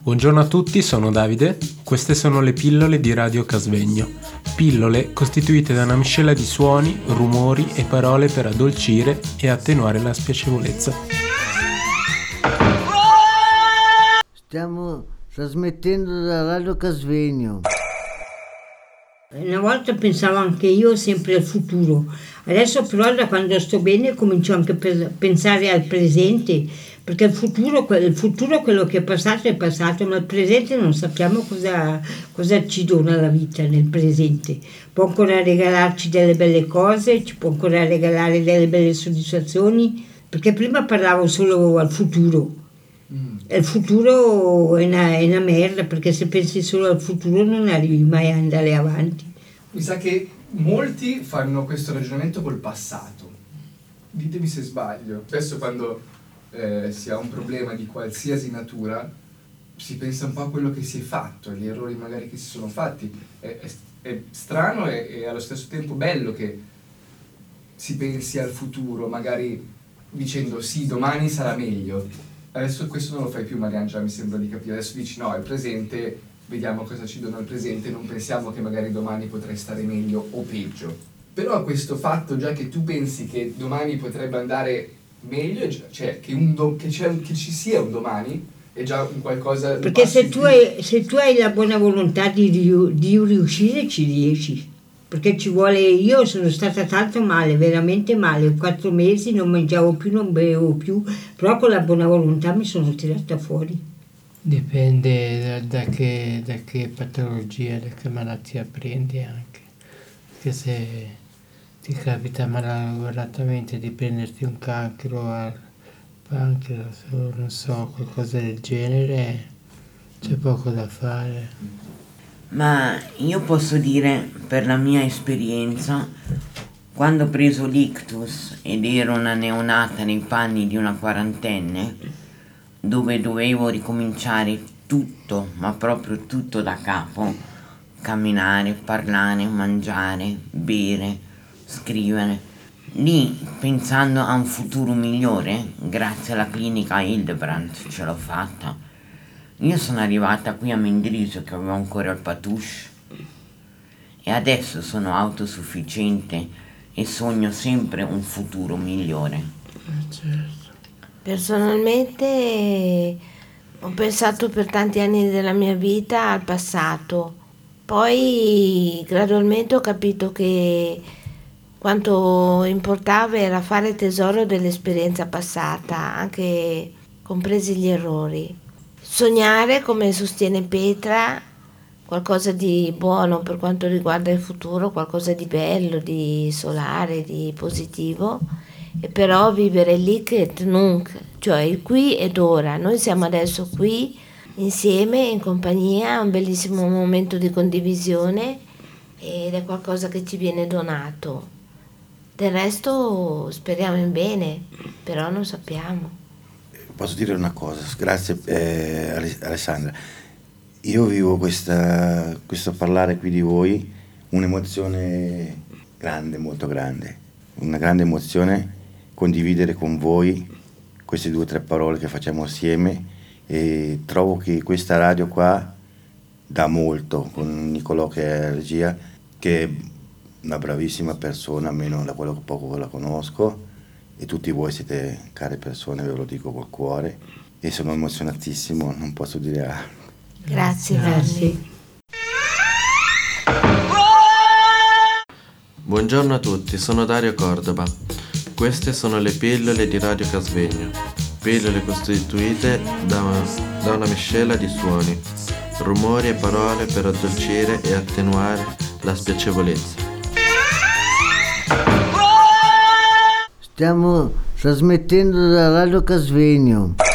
Buongiorno a tutti, sono Davide. Queste sono le pillole di Radio Casvegno. Pillole costituite da una miscela di suoni, rumori e parole per addolcire e attenuare la spiacevolezza. Stiamo trasmettendo da Radio Casvegno. Una volta pensavo anche io sempre al futuro, adesso però da quando sto bene comincio anche a pensare al presente, perché il futuro quello che è passato, ma il presente non sappiamo cosa ci dona la vita nel presente. Può ancora regalarci delle belle cose, ci può ancora regalare delle belle soddisfazioni, perché prima parlavo solo al futuro. E il futuro è una merda, perché se pensi solo al futuro non arrivi mai a andare avanti. Mi sa che molti fanno questo ragionamento col passato. Ditemi se sbaglio. Spesso quando si ha un problema di qualsiasi natura si pensa un po' a quello che si è fatto, agli errori magari che si sono fatti. È strano e allo stesso tempo bello che si pensi al futuro, magari dicendo sì, domani sarà meglio. Adesso questo non lo fai più, Mariangela, mi sembra di capire. Adesso dici no, il presente, vediamo cosa ci dona il presente, non pensiamo che magari domani potrai stare meglio o peggio. Però questo fatto già che tu pensi che domani potrebbe andare meglio, cioè che ci sia un domani, è già un qualcosa... Perché se tu hai la buona volontà di riuscire, ci riesci. Perché ci vuole, io sono stata tanto male, veramente male, 4 mesi non mangiavo più, non bevevo più, però con la buona volontà mi sono tirata fuori. Dipende da che patologia, da che malattia prendi anche, perché se ti capita malauguratamente di prenderti un cancro al pancreas o non so, qualcosa del genere, c'è poco da fare. Ma io posso dire, per la mia esperienza, quando ho preso l'ictus ed ero una neonata nei panni di una quarantenne, dove dovevo ricominciare tutto, ma proprio tutto da capo, camminare, parlare, mangiare, bere, scrivere, lì pensando a un futuro migliore, grazie alla clinica Hildebrandt ce l'ho fatta. Io sono arrivata qui a Mendrisio che avevo ancora il patouche e adesso sono autosufficiente e sogno sempre un futuro migliore. Certo. Personalmente ho pensato per tanti anni della mia vita al passato, poi gradualmente ho capito che quanto importava era fare tesoro dell'esperienza passata, anche compresi gli errori. Sognare, come sostiene Petra, qualcosa di buono per quanto riguarda il futuro, qualcosa di bello, di solare, di positivo, e però vivere l'hic et nunc, cioè il qui ed ora. Noi siamo adesso qui insieme, in compagnia, un bellissimo momento di condivisione ed è qualcosa che ci viene donato. Del resto speriamo in bene, però non sappiamo. Posso dire una cosa, grazie Alessandra. Io vivo questo parlare qui di voi, un'emozione grande, molto grande, una grande emozione condividere con voi queste 2 o 3 parole che facciamo assieme e trovo che questa radio qua dà molto, con Nicolò che è la regia, che è una bravissima persona, almeno da quello che poco la conosco. E tutti voi siete care persone, ve lo dico col cuore e sono emozionatissimo, non posso dire altro. Grazie Vanni. Buongiorno a tutti, sono Dario Cordova. Queste sono le pillole di Radio Casvegno. Pillole costituite da una miscela di suoni, rumori e parole per addolcire e attenuare la spiacevolezza. Stiamo trasmettendo da Radio Casvegno.